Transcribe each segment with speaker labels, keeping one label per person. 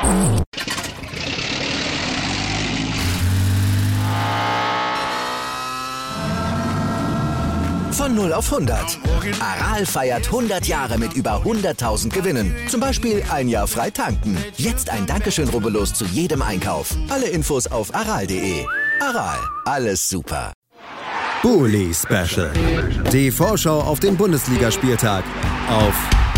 Speaker 1: Von 0 auf 100. Aral feiert 100 Jahre mit über 100.000 Gewinnen. Zum Beispiel ein Jahr frei tanken. Jetzt ein Dankeschön, rubbellos zu jedem Einkauf. Alle Infos auf aral.de. Aral, alles super.
Speaker 2: Bully Special. Die Vorschau auf den Bundesligaspieltag auf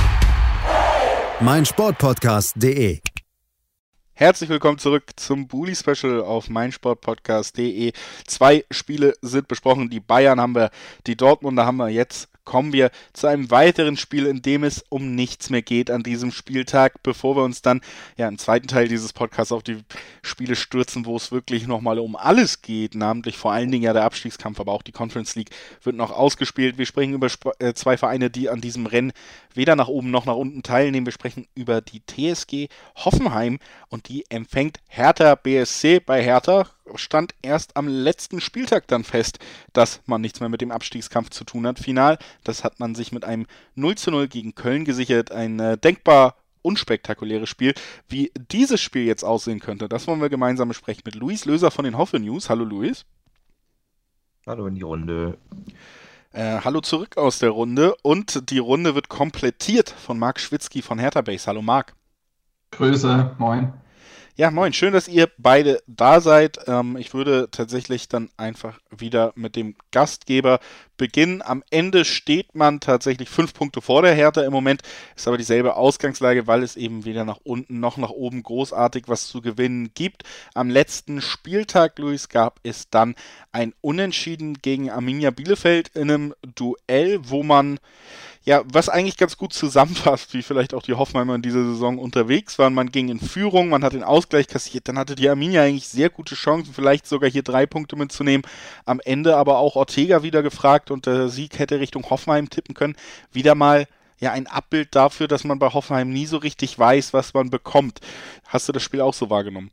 Speaker 2: meinsportpodcast.de.
Speaker 3: Herzlich willkommen zurück zum Bully Special auf meinsportpodcast.de. 2 Spiele sind besprochen. Die Bayern haben wir, die Dortmunder haben wir. Jetzt kommen wir zu einem weiteren Spiel, in dem es um nichts mehr geht an diesem Spieltag, bevor wir uns dann im zweiten Teil dieses Podcasts auf die Spiele stürzen, wo es wirklich nochmal um alles geht, namentlich vor allen Dingen der Abstiegskampf, aber auch die Conference League wird noch ausgespielt. Wir sprechen über 2 Vereine, die an diesem Rennen weder nach oben noch nach unten teilnehmen. Wir sprechen über die TSG Hoffenheim und die empfängt Hertha BSC. Bei Hertha stand erst am letzten Spieltag dann fest, dass man nichts mehr mit dem Abstiegskampf zu tun hat. Final, das hat man sich mit einem 0:0 gegen Köln gesichert. Ein denkbar unspektakuläres Spiel. Wie dieses Spiel jetzt aussehen könnte, das wollen wir gemeinsam besprechen mit Luis Löser von den Hoffe News. Hallo Luis.
Speaker 4: Hallo in die Runde.
Speaker 3: Hallo zurück aus der Runde. Und die Runde wird komplettiert von Marc Schwitzky von Hertha Base. Hallo Marc.
Speaker 5: Grüße, moin.
Speaker 3: Ja, moin, schön, dass ihr beide da seid. Ich würde tatsächlich dann einfach wieder mit dem Gastgeber beginnen. Am Ende steht man tatsächlich 5 Punkte vor der Hertha im Moment, ist aber dieselbe Ausgangslage, weil es eben weder nach unten noch nach oben großartig was zu gewinnen gibt. Am letzten Spieltag, Luis, gab es dann ein Unentschieden gegen Arminia Bielefeld in einem Duell, wo man was eigentlich ganz gut zusammenfasst, wie vielleicht auch die Hoffenheimer in dieser Saison unterwegs waren. Man ging in Führung, man hat den Ausgleich kassiert, dann hatte die Arminia eigentlich sehr gute Chancen, vielleicht sogar hier 3 Punkte mitzunehmen. Am Ende aber auch Ortega wieder gefragt und der Sieg hätte Richtung Hoffenheim tippen können. Wieder mal ein Abbild dafür, dass man bei Hoffenheim nie so richtig weiß, was man bekommt. Hast du das Spiel auch so wahrgenommen?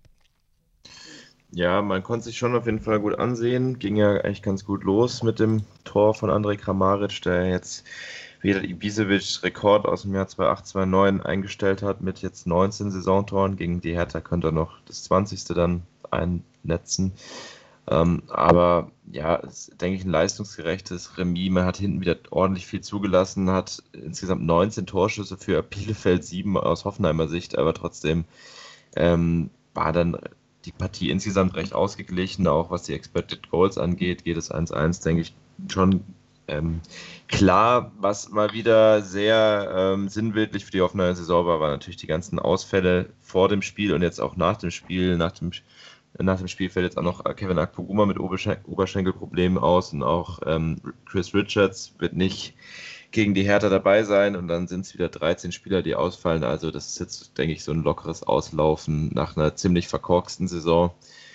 Speaker 4: Ja, man konnte sich schon auf jeden Fall gut ansehen. Ging ja eigentlich ganz gut los mit dem Tor von Andrej Kramaric, der jetzt wieder Ibisevic Rekord aus dem Jahr 2008/2009 eingestellt hat mit jetzt 19 Saisontoren. Gegen die Hertha könnte er noch das 20. dann einnetzen. Aber es ist, denke ich, ein leistungsgerechtes Remis. Man hat hinten wieder ordentlich viel zugelassen, hat insgesamt 19 Torschüsse für Bielefeld, 7 aus Hoffenheimer Sicht, aber trotzdem war dann die Partie insgesamt recht ausgeglichen. Auch was die Expected Goals angeht, geht es 1:1, denke ich, schon klar. Was mal wieder sehr sinnbildlich für die Hoffenheimer Saison war natürlich die ganzen Ausfälle vor dem Spiel und jetzt auch nach dem Spiel. Nach dem Spiel fällt jetzt auch noch Kevin Akpoguma mit Oberschenkelproblemen aus und auch Chris Richards wird nicht gegen die Hertha dabei sein und dann sind es wieder 13 Spieler, die ausfallen. Also das ist jetzt, denke ich, so ein lockeres Auslaufen nach einer ziemlich verkorksten Saison,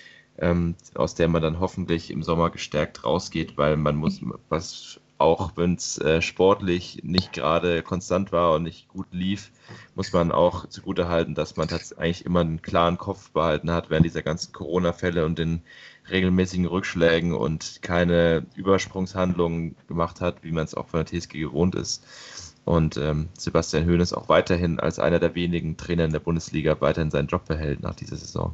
Speaker 4: aus der man dann hoffentlich im Sommer gestärkt rausgeht, weil man muss, auch wenn es sportlich nicht gerade konstant war und nicht gut lief, muss man auch zugutehalten, dass man eigentlich immer einen klaren Kopf behalten hat während dieser ganzen Corona-Fälle und den regelmäßigen Rückschlägen und keine Übersprungshandlungen gemacht hat, wie man es auch von der TSG gewohnt ist. Und Sebastian Hoeneß auch weiterhin als einer der wenigen Trainer in der Bundesliga weiterhin seinen Job behält nach dieser Saison.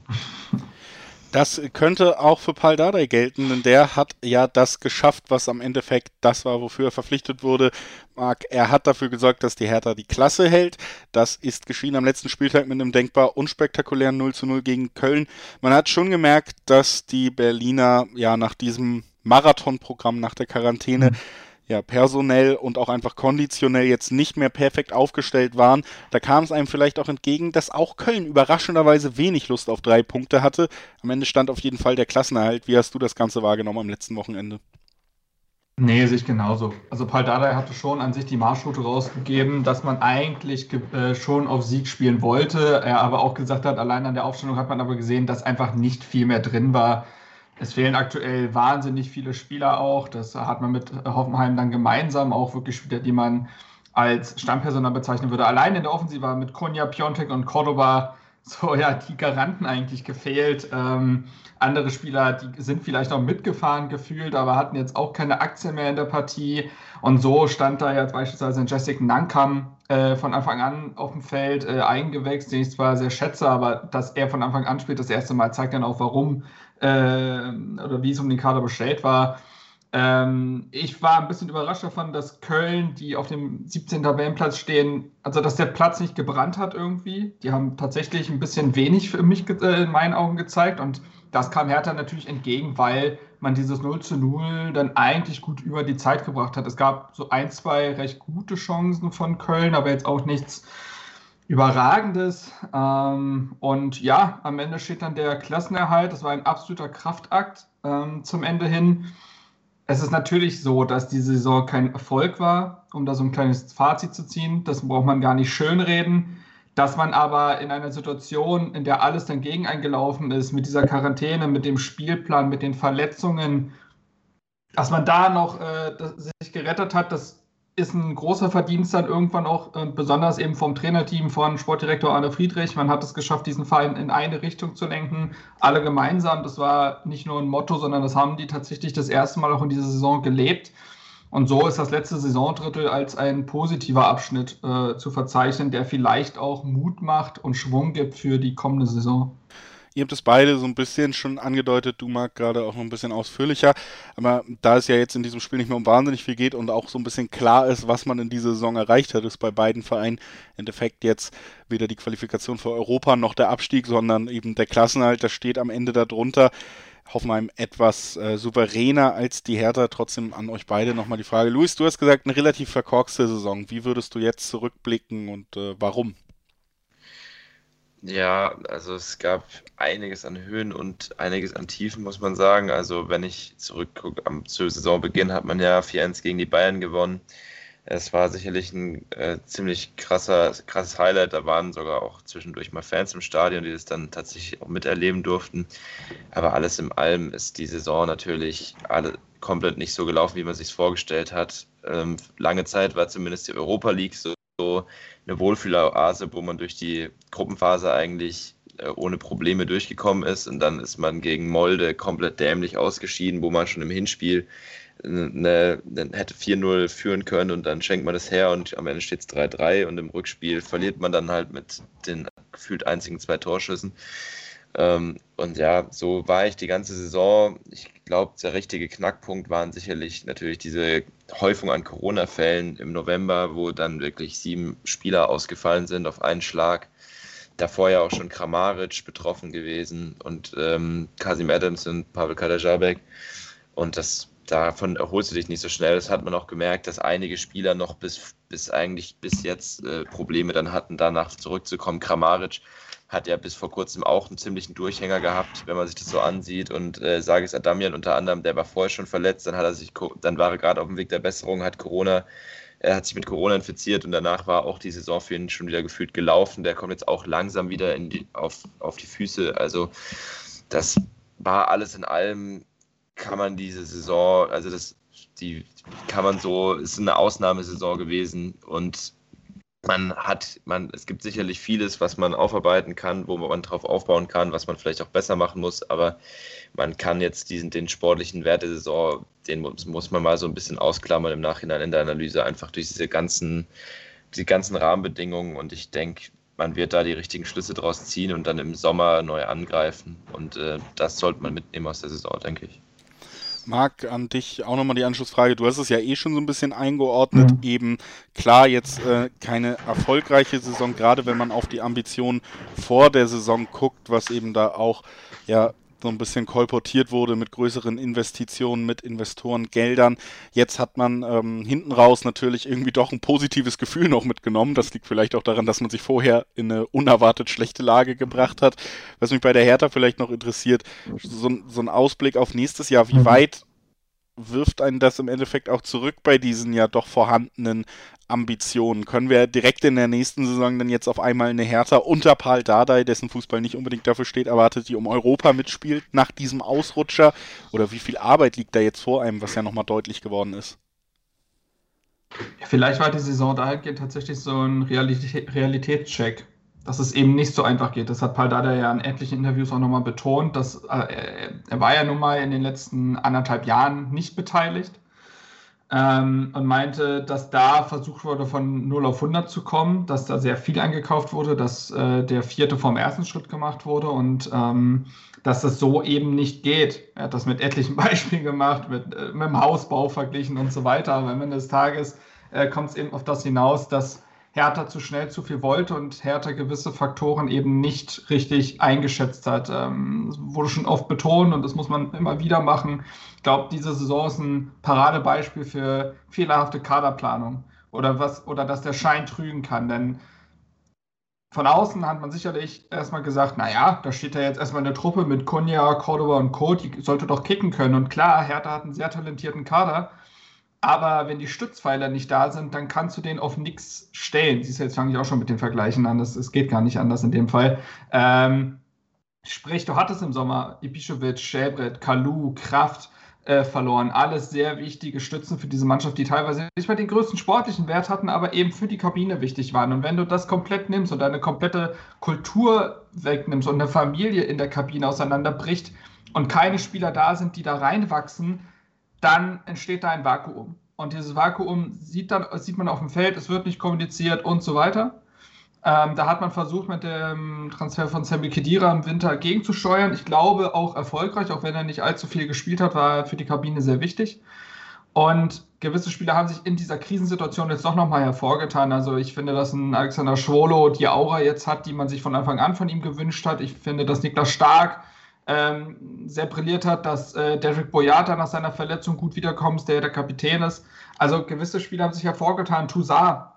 Speaker 3: Das könnte auch für Pal Dardai gelten, denn der hat ja das geschafft, was am Endeffekt das war, wofür er verpflichtet wurde. Er hat dafür gesorgt, dass die Hertha die Klasse hält. Das ist geschehen am letzten Spieltag mit einem denkbar unspektakulären 0:0 gegen Köln. Man hat schon gemerkt, dass die Berliner nach diesem Marathonprogramm, nach der Quarantäne, personell und auch einfach konditionell jetzt nicht mehr perfekt aufgestellt waren. Da kam es einem vielleicht auch entgegen, dass auch Köln überraschenderweise wenig Lust auf 3 Punkte hatte. Am Ende stand auf jeden Fall der Klassenerhalt. Wie hast du das Ganze wahrgenommen am letzten Wochenende?
Speaker 5: Nee, sehe ich genauso. Also Pal Dardai hatte schon an sich die Marschroute rausgegeben, dass man eigentlich schon auf Sieg spielen wollte. Er aber auch gesagt hat, allein an der Aufstellung hat man aber gesehen, dass einfach nicht viel mehr drin war. Es fehlen aktuell wahnsinnig viele Spieler auch. Das hat man mit Hoffenheim dann gemeinsam auch wirklich Spieler, die man als Stammpersonal bezeichnen würde. Allein in der Offensive mit Konya, Piontek und Cordoba die Garanten eigentlich gefehlt. Andere Spieler, die sind vielleicht noch mitgefahren gefühlt, aber hatten jetzt auch keine Aktien mehr in der Partie. Und so stand da jetzt beispielsweise ein Jessica Nankam von Anfang an auf dem Feld, Eigengewächs, den ich zwar sehr schätze, aber dass er von Anfang an spielt, das erste Mal, zeigt dann auch, warum oder wie es um den Kader bestellt war. Ich war ein bisschen überrascht davon, dass Köln, die auf dem 17. Tabellenplatz stehen, also dass der Platz nicht gebrannt hat irgendwie. Die haben tatsächlich ein bisschen wenig für mich in meinen Augen gezeigt und das kam Hertha natürlich entgegen, weil man dieses 0:0 dann eigentlich gut über die Zeit gebracht hat. Es gab so 1-2 recht gute Chancen von Köln, aber jetzt auch nichts Überragendes. Und ja, am Ende steht dann der Klassenerhalt. Das war ein absoluter Kraftakt zum Ende hin. Es ist natürlich so, dass diese Saison kein Erfolg war, um da so ein kleines Fazit zu ziehen. Das braucht man gar nicht schönreden. Dass man aber in einer Situation, in der alles dann gegen einen gelaufen ist, mit dieser Quarantäne, mit dem Spielplan, mit den Verletzungen, dass man da noch sich gerettet hat, das ist ein großer Verdienst dann irgendwann auch, besonders eben vom Trainerteam von Sportdirektor Arne Friedrich. Man hat es geschafft, diesen Verein in eine Richtung zu lenken, alle gemeinsam. Das war nicht nur ein Motto, sondern das haben die tatsächlich das erste Mal auch in dieser Saison gelebt. Und so ist das letzte Saisondrittel als ein positiver Abschnitt zu verzeichnen, der vielleicht auch Mut macht und Schwung gibt für die kommende Saison.
Speaker 3: Ihr habt es beide so ein bisschen schon angedeutet, du Marc gerade auch noch ein bisschen ausführlicher, aber da es ja jetzt in diesem Spiel nicht mehr um wahnsinnig viel geht und auch so ein bisschen klar ist, was man in dieser Saison erreicht hat, ist bei beiden Vereinen im Endeffekt jetzt weder die Qualifikation für Europa noch der Abstieg, sondern eben der Klassenerhalt, das steht am Ende darunter. Hoffenheim etwas souveräner als die Hertha. Trotzdem an euch beide nochmal die Frage. Luis, du hast gesagt, eine relativ verkorkste Saison. Wie würdest du jetzt zurückblicken und warum?
Speaker 4: Ja, also es gab einiges an Höhen und einiges an Tiefen, muss man sagen. Also wenn ich zurückgucke, zu Saisonbeginn hat man ja 4-1 gegen die Bayern gewonnen. Es war sicherlich ein ziemlich krasses Highlight. Da waren sogar auch zwischendurch mal Fans im Stadion, die das dann tatsächlich auch miterleben durften. Aber alles in allem ist die Saison natürlich komplett nicht so gelaufen, wie man sich vorgestellt hat. Lange Zeit war zumindest die Europa League so eine Wohlfühloase, wo man durch die Gruppenphase eigentlich ohne Probleme durchgekommen ist. Und dann ist man gegen Molde komplett dämlich ausgeschieden, wo man schon im Hinspiel hätte 4-0 führen können und dann schenkt man das her und am Ende steht es 3-3 und im Rückspiel verliert man dann halt mit den gefühlt einzigen 2 Torschüssen. Und ja, so war ich die ganze Saison. Ich glaube, der richtige Knackpunkt waren sicherlich natürlich diese Häufung an Corona-Fällen im November, wo dann wirklich 7 Spieler ausgefallen sind auf einen Schlag. Davor ja auch schon Kramaric betroffen gewesen und Kasim Adams und Pavel Kadajabek. Und davon erholst du dich nicht so schnell. Das hat man auch gemerkt, dass einige Spieler noch bis jetzt Probleme dann hatten, danach zurückzukommen. Kramaric hat ja bis vor kurzem auch einen ziemlichen Durchhänger gehabt, wenn man sich das so ansieht. Und Sagis Adamian unter anderem, der war vorher schon verletzt, dann war er gerade auf dem Weg der Besserung, er hat sich mit Corona infiziert und danach war auch die Saison für ihn schon wieder gefühlt gelaufen. Der kommt jetzt auch langsam wieder auf die Füße. Also das war alles in allem, kann man diese Saison, also ist eine Ausnahmesaison gewesen und es gibt sicherlich vieles, was man aufarbeiten kann, wo man drauf aufbauen kann, was man vielleicht auch besser machen muss, aber man kann jetzt den sportlichen Wert der Saison, den muss man mal so ein bisschen ausklammern im Nachhinein in der Analyse, einfach durch die ganzen Rahmenbedingungen und ich denke, man wird da die richtigen Schlüsse draus ziehen und dann im Sommer neu angreifen und das sollte man mitnehmen aus der Saison, denke ich.
Speaker 3: Marc, an dich auch nochmal die Anschlussfrage. Du hast es ja schon so ein bisschen eingeordnet. Eben klar, jetzt keine erfolgreiche Saison, gerade wenn man auf die Ambitionen vor der Saison guckt, was eben da auch so ein bisschen kolportiert wurde mit größeren Investitionen, mit Investorengeldern. Jetzt hat man hinten raus natürlich irgendwie doch ein positives Gefühl noch mitgenommen. Das liegt vielleicht auch daran, dass man sich vorher in eine unerwartet schlechte Lage gebracht hat. Was mich bei der Hertha vielleicht noch interessiert, so ein Ausblick auf nächstes Jahr. Wie weit wirft einen das im Endeffekt auch zurück bei diesen ja doch vorhandenen Ambitionen? Können wir direkt in der nächsten Saison dann jetzt auf einmal eine Hertha unter Pal Dardai, dessen Fußball nicht unbedingt dafür steht, erwartet, die um Europa mitspielt nach diesem Ausrutscher? Oder wie viel Arbeit liegt da jetzt vor einem, was ja nochmal deutlich geworden ist?
Speaker 5: Vielleicht war die Saison dahingehend tatsächlich so ein Realitätscheck, dass es eben nicht so einfach geht. Das hat Pal Dardai ja in etlichen Interviews auch nochmal betont, dass er war ja nun mal in den letzten 1,5 Jahren nicht beteiligt und meinte, dass da versucht wurde, von 0 auf 100 zu kommen, dass da sehr viel eingekauft wurde, dass der 4. vom ersten Schritt gemacht wurde und dass das so eben nicht geht. Er hat das mit etlichen Beispielen gemacht, mit dem Hausbau verglichen und so weiter. Aber am Ende des Tages kommt es eben auf das hinaus, dass Hertha zu schnell zu viel wollte und Hertha gewisse Faktoren eben nicht richtig eingeschätzt hat. Das wurde schon oft betont und das muss man immer wieder machen. Ich glaube, diese Saison ist ein Paradebeispiel für fehlerhafte Kaderplanung oder dass der Schein trügen kann. Denn von außen hat man sicherlich erstmal gesagt, naja, da steht ja jetzt erstmal eine Truppe mit Cunha, Cordoba und Co., die sollte doch kicken können. Und klar, Hertha hat einen sehr talentierten Kader, aber wenn die Stützpfeiler nicht da sind, dann kannst du den auf nichts stellen. Siehst du, jetzt fange ich auch schon mit den Vergleichen an, es geht gar nicht anders in dem Fall. Sprich, du hattest im Sommer Ibišević, Šerbret, Kalou, Kraft verloren. Alles sehr wichtige Stützen für diese Mannschaft, die teilweise nicht mal den größten sportlichen Wert hatten, aber eben für die Kabine wichtig waren. Und wenn du das komplett nimmst und deine komplette Kultur wegnimmst und eine Familie in der Kabine auseinanderbricht und keine Spieler da sind, die da reinwachsen, dann entsteht da ein Vakuum. Und dieses Vakuum sieht man auf dem Feld, es wird nicht kommuniziert und so weiter. Da hat man versucht, mit dem Transfer von Sami Khedira im Winter gegenzusteuern. Ich glaube auch erfolgreich, auch wenn er nicht allzu viel gespielt hat, war er für die Kabine sehr wichtig. Und gewisse Spieler haben sich in dieser Krisensituation jetzt doch nochmal hervorgetan. Also ich finde, dass ein Alexander Schwolo die Aura jetzt hat, die man sich von Anfang an von ihm gewünscht hat. Ich finde, dass Niklas Stark sehr brilliert hat, dass Derek Boyata nach seiner Verletzung gut wiederkommt, der Kapitän ist. Also gewisse Spieler haben sich hervorgetan. Toussaint,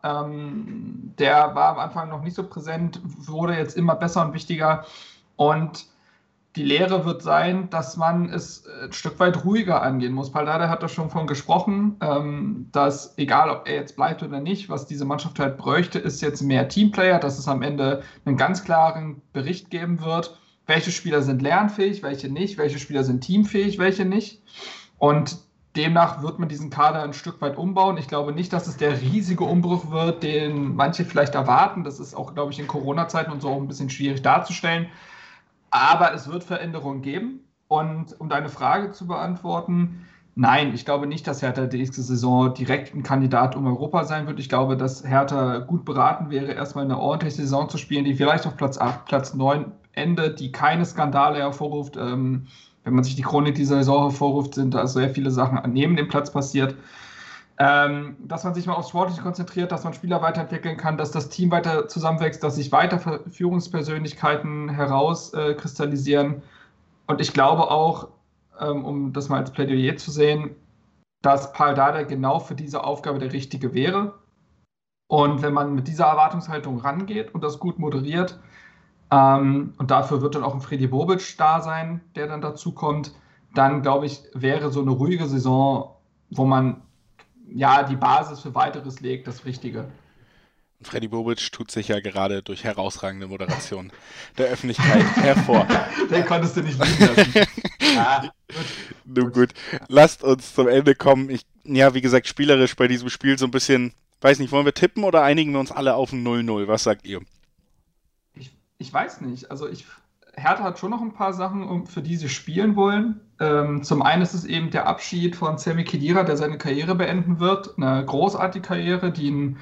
Speaker 5: der war am Anfang noch nicht so präsent, wurde jetzt immer besser und wichtiger. Und die Lehre wird sein, dass man es ein Stück weit ruhiger angehen muss. Pal Dardai hat da schon von gesprochen, dass egal, ob er jetzt bleibt oder nicht, was diese Mannschaft halt bräuchte, ist jetzt mehr Teamplayer, dass es am Ende einen ganz klaren Bericht geben wird. Welche Spieler sind lernfähig, welche nicht, welche Spieler sind teamfähig, welche nicht. Und demnach wird man diesen Kader ein Stück weit umbauen. Ich glaube nicht, dass es der riesige Umbruch wird, den manche vielleicht erwarten. Das ist auch, glaube ich, in Corona-Zeiten und so auch ein bisschen schwierig darzustellen. Aber es wird Veränderungen geben. Und um deine Frage zu beantworten, nein, ich glaube nicht, dass Hertha die nächste Saison direkt ein Kandidat um Europa sein wird. Ich glaube, dass Hertha gut beraten wäre, erstmal eine ordentliche Saison zu spielen, die vielleicht auf Platz 8, Platz 9 endet, die keine Skandale hervorruft. Wenn man sich die Chronik dieser Saison hervorruft, sind da sehr viele Sachen neben dem Platz passiert. Dass man sich mal aufs Sportliche konzentriert, dass man Spieler weiterentwickeln kann, dass das Team weiter zusammenwächst, dass sich weiter Führungspersönlichkeiten herauskristallisieren. Und ich glaube auch, um das mal als Plädoyer zu sehen, dass Pal Dardai genau für diese Aufgabe der Richtige wäre. Und wenn man mit dieser Erwartungshaltung rangeht und das gut moderiert, und dafür wird dann auch ein Fredi Bobic da sein, der dann dazu kommt, dann glaube ich, wäre so eine ruhige Saison, wo man ja die Basis für weiteres legt, das Richtige.
Speaker 3: Fredi Bobic tut sich ja gerade durch herausragende Moderation der Öffentlichkeit hervor.
Speaker 5: Den konntest du nicht liegen lassen. Ja,
Speaker 3: Nun gut, lasst uns zum Ende kommen. Wie gesagt, spielerisch bei diesem Spiel so ein bisschen, weiß nicht, wollen wir tippen oder einigen wir uns alle auf ein 0-0? Was sagt ihr?
Speaker 5: Ich weiß nicht. Also Hertha hat schon noch ein paar Sachen, für die sie spielen wollen. Zum einen ist es eben der Abschied von Sami Khedira, der seine Karriere beenden wird. Eine großartige Karriere, die ein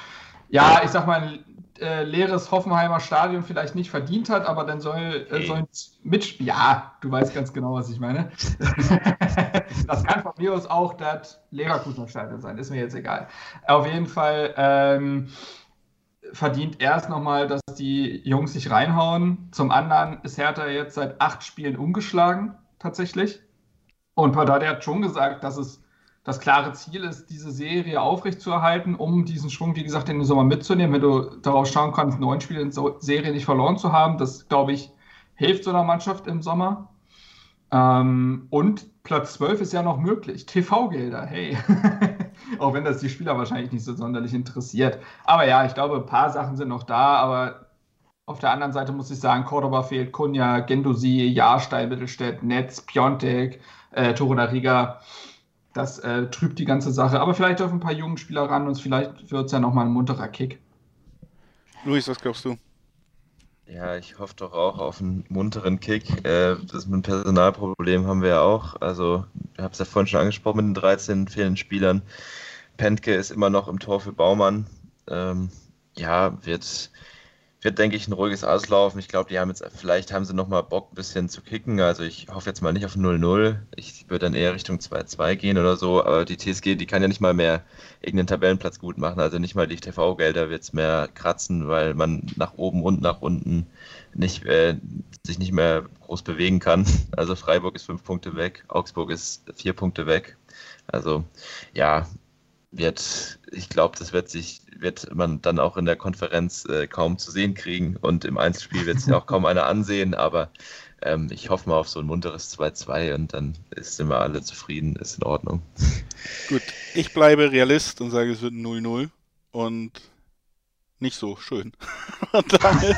Speaker 5: leeres Hoffenheimer Stadion vielleicht nicht verdient hat, aber dann soll mitspielen. Ja, du weißt ganz genau, was ich meine. Das kann von mir aus auch das Leverkusener Stadion sein, ist mir jetzt egal. Auf jeden Fall verdient erst nochmal, dass die Jungs sich reinhauen. Zum anderen ist Hertha jetzt seit 8 Spielen ungeschlagen, tatsächlich. Und Pal Dardai hat schon gesagt, dass es das klare Ziel ist, diese Serie aufrechtzuerhalten, um diesen Schwung, wie gesagt, in den Sommer mitzunehmen. Wenn du darauf schauen kannst, 9 Spiele in Serie nicht verloren zu haben, das, glaube ich, hilft so einer Mannschaft im Sommer. Und Platz 12 ist ja noch möglich. TV-Gelder, hey. Auch wenn das die Spieler wahrscheinlich nicht so sonderlich interessiert. Aber ja, ich glaube, ein paar Sachen sind noch da, aber auf der anderen Seite muss ich sagen, Cordoba fehlt, Cunha, Guendouzi, Jahrstein, Mittelstädt, Netz, Piontek, Torunariga. Das trübt die ganze Sache. Aber vielleicht dürfen ein paar jungen Spieler ran und vielleicht wird es ja nochmal ein munterer Kick.
Speaker 3: Luis, was glaubst du?
Speaker 4: Ja, ich hoffe doch auch auf einen munteren Kick. Das mit dem Personalproblem haben wir ja auch. Also, ich habe es ja vorhin schon angesprochen mit den 13 fehlenden Spielern. Pentke ist immer noch im Tor für Baumann. Wird, denke ich, ein ruhiges Auslaufen. Ich glaube, vielleicht haben sie nochmal Bock, ein bisschen zu kicken. Also ich hoffe jetzt mal nicht auf 0-0. Ich würde dann eher Richtung 2-2 gehen oder so. Aber die TSG, die kann ja nicht mal mehr irgendeinen Tabellenplatz gut machen. Also nicht mal die TV-Gelder wird es mehr kratzen, weil man nach oben und nach unten sich nicht mehr groß bewegen kann. Also Freiburg ist 5 Punkte weg, Augsburg ist 4 Punkte weg. Also ja, ich glaube, das wird man dann auch in der Konferenz kaum zu sehen kriegen und im Einzelspiel wird es ja auch kaum einer ansehen, aber ich hoffe mal auf so ein munteres 2-2 und dann sind wir alle zufrieden, ist in Ordnung.
Speaker 3: Gut, ich bleibe Realist und sage, es wird 0-0 und nicht so schön. Und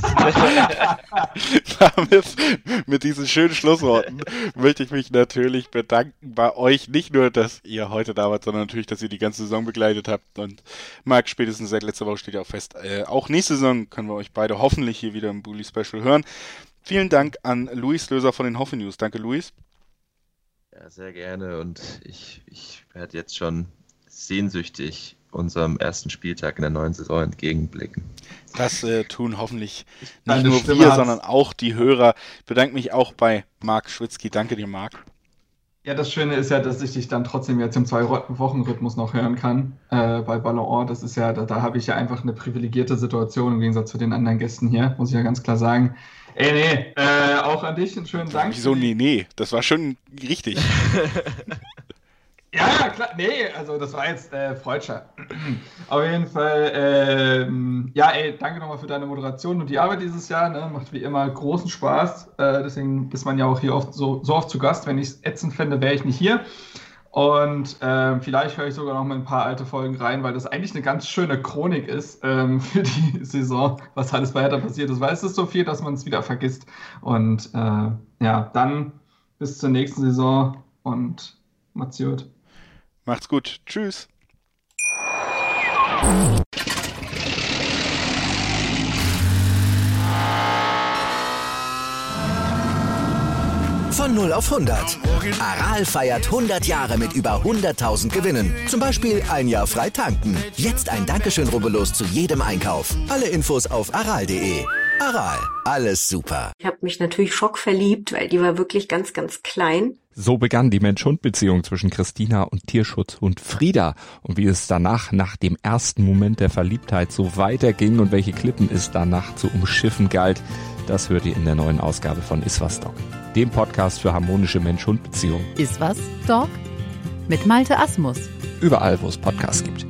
Speaker 3: damit mit diesen schönen Schlussworten möchte ich mich natürlich bedanken bei euch. Nicht nur, dass ihr heute da wart, sondern natürlich, dass ihr die ganze Saison begleitet habt. Und Marc, spätestens seit letzter Woche steht ja auch fest, auch nächste Saison können wir euch beide hoffentlich hier wieder im Bully Special hören. Vielen Dank an Luis Löser von den Hoffe News. Danke, Luis.
Speaker 4: Ja, sehr gerne und ich werde jetzt schon sehnsüchtig unserem ersten Spieltag in der neuen Saison entgegenblicken.
Speaker 3: Das tun hoffentlich nicht nur wir, sondern auch die Hörer. Ich bedanke mich auch bei Marc Schwitzky. Danke dir, Marc.
Speaker 5: Ja, das Schöne ist ja, dass ich dich dann trotzdem jetzt im 2-Wochen-Rhythmus noch hören kann bei Ballon. Das ist ja, da habe ich ja einfach eine privilegierte Situation im Gegensatz zu den anderen Gästen hier, muss ich ja ganz klar sagen. Auch an dich einen schönen Dank.
Speaker 3: Wieso nee? Das war schon richtig.
Speaker 5: Ja, klar, also das war jetzt Freudscher. Auf jeden Fall, danke nochmal für deine Moderation und die Arbeit dieses Jahr, ne? Macht wie immer großen Spaß, deswegen ist man ja auch hier so oft zu Gast. Wenn ich es ätzend fände, wäre ich nicht hier. Und vielleicht höre ich sogar noch mal ein paar alte Folgen rein, weil das eigentlich eine ganz schöne Chronik ist für die Saison, was alles bei Hertha passiert ist, weil es ist so viel, dass man es wieder vergisst. Und dann bis zur nächsten Saison und macht's gut.
Speaker 3: Macht's gut. Tschüss.
Speaker 1: Von 0 auf 100. Aral feiert 100 Jahre mit über 100.000 Gewinnen. Zum Beispiel ein Jahr frei tanken. Jetzt ein Dankeschön, rubbellos zu jedem Einkauf. Alle Infos auf aral.de. Aral, alles super.
Speaker 6: Ich habe mich natürlich schockverliebt, weil die war wirklich ganz, ganz klein.
Speaker 7: So begann die Mensch-Hund-Beziehung zwischen Christina und Tierschutzhund Frieda. Und wie es danach, nach dem ersten Moment der Verliebtheit, so weiterging und welche Klippen es danach zu umschiffen galt, das hört ihr in der neuen Ausgabe von Iswas Dog, dem Podcast für harmonische Mensch-Hund-Beziehungen.
Speaker 8: Iswas Dog mit Malte Asmus.
Speaker 7: Überall, wo es Podcasts gibt.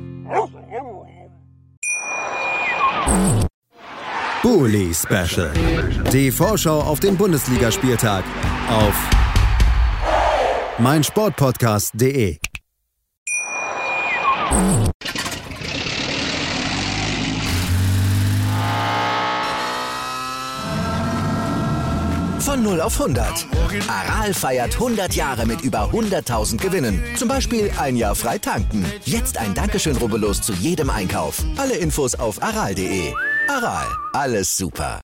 Speaker 2: Bully Special. Die Vorschau auf den Bundesligaspieltag auf meinsportpodcast.de.
Speaker 1: Von 0 auf 100. Aral feiert 100 Jahre mit über 100.000 Gewinnen. Zum Beispiel ein Jahr frei tanken. Jetzt ein Dankeschön, rubbellos zu jedem Einkauf. Alle Infos auf aral.de. Aral, alles super.